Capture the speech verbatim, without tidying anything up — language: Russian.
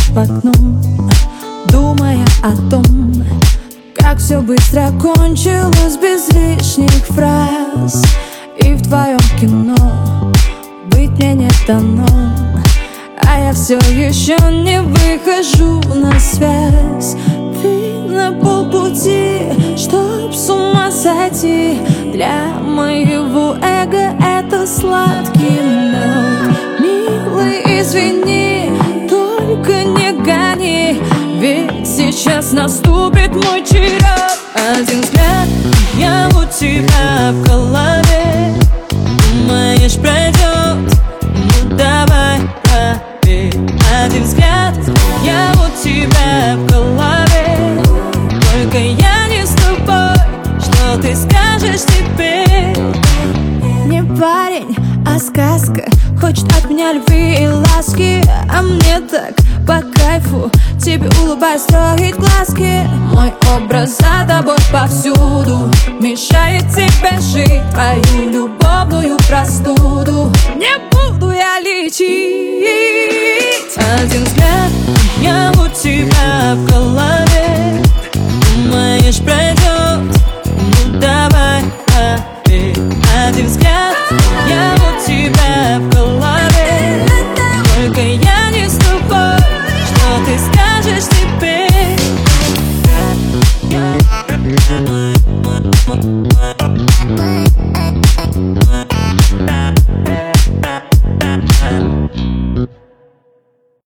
в окно, думая о том, как все быстро кончилось без лишних фраз. И в твоем кино быть мне не дано, а я все еще не выхожу на связь. Ты на полпути, чтоб с ума сойти. Для моего эго это сладкий мед. Милый, извини, только не гони, ведь сейчас наступит мой черед. Один взгляд, я у тебя в голове. Думаешь, пройдет? Ну давай, проверь. Один взгляд, я у тебя в голове. Только я не с тобой, что ты скажешь теперь? Не парень, а сказка, хочет от меня любви и ласки. А мне так по кайфу тебе улыбаясь строить глазки. Мой образ за тобой повсюду мешает тебе жить твою любовную простуду. Не буду я лечить. Один взгляд, я у тебя